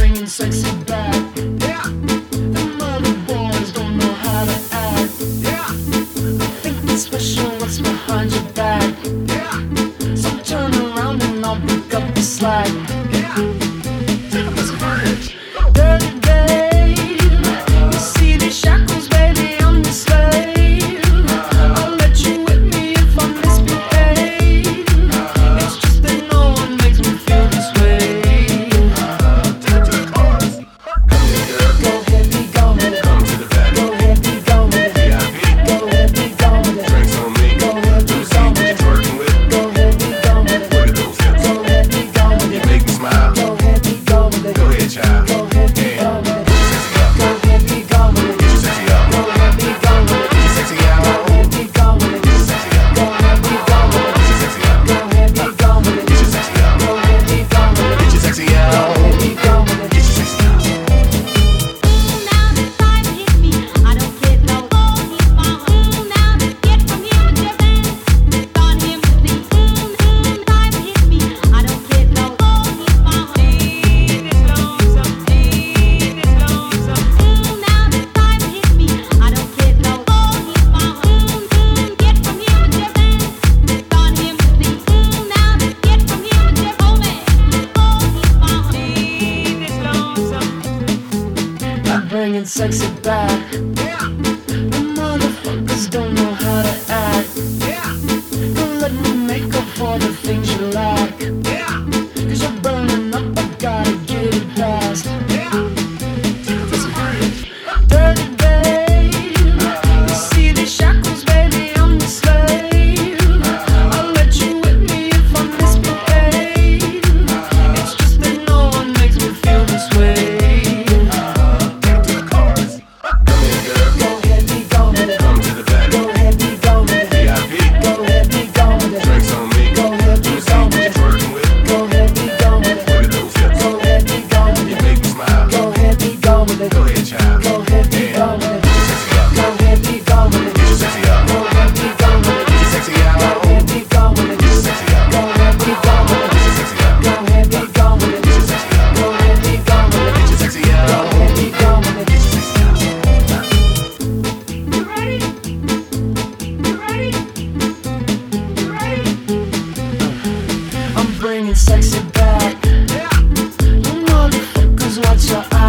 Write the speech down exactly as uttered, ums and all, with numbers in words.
bringing sexy back. Yeah, the mother boys don't know how to act. Yeah, I think it's special what's behind your back. Yeah, so turn around and I'll pick up the slack. Yeah, let's burn it. Dirty babe, you see these shackles, baby, I'm the slave. I'll let you whip me if I misbehave. It's just that no one makes me feel this way. Go ahead, be gone with it. Come to the back. Go ahead, be gone with it. V I P. Go ahead, be gone with it. Drinks on me. Go ahead, be Let me see gone what with you're it. twerking with. Go ahead, be gone with it. Look at those hips. Go ahead, be gone with You it. make me smile. Go ahead, be gone with it. Go ahead, child. Go ahead, be Yeah. gone with it. Sexy up. Go ahead, be gone with it. Get your sexy up. Go ahead, be gone with it. Get your sexy Go out. ahead, be gone with it. Get your sexy up. Go ahead, be gone with it. Get your sexy up. Go ahead, be gone with it. Get your sexy up. Go ahead, be gone with it. Get your sexy Go out. ahead, be gone with it. Get your sexy out. Now the time hit me. I don't care no more. He's my home. Now let's get from here with your dance. Start him with me. Time hit me. I don't care no more. He's my home. This lonesome, this lonesome. Now the time hit me. I don't care no more. He's my home. Get from here with your dance. Start him with me. Now let's get from here with your home. Oh, he's my home. This lonesome. I'm bringing sexy back. Yeah, the motherfuckers don't know how to act. Yeah, don't let me make up for the things you lack. Yeah, cause you're burning up, I gotta get it fast. Yeah, let's burn it. Dirty babe, you see these shackles, baby, I'm the slave. I'll let you whip me if I misbehave. It's just that no one makes me feel this way. Take 'em to the chorus. Come here, girl. Go ahead, be gone with it. Come to the back. Go ahead, be gone with it. V I P. Go ahead, be gone with it. Drinks on me. Go ahead, Let be me see gone what with you're it. twerking with. Go ahead, be gone with it. Look at those hips. Go ahead, be gone with You it. make me smile. Go ahead, be gone with it. Go ahead, child. Go ahead, be Yeah. gone with it. Get your sexy up. Go ahead, be gone with it. Get your sexy up. Go ahead, be gone with it. Get your sexy Go out. ahead, be gone with it. Get your sexy up. Go ahead, be gone with it. Get your sexy up. Go ahead, be gone with it. Get your sexy up. Go ahead, be gone with it. Get your sexy Go out. ahead, be gone with it. Get your sexy out. You ready? You ready? You ready? I'm bringing sexy back. Yeah, you motherfuckers, watch your eyes.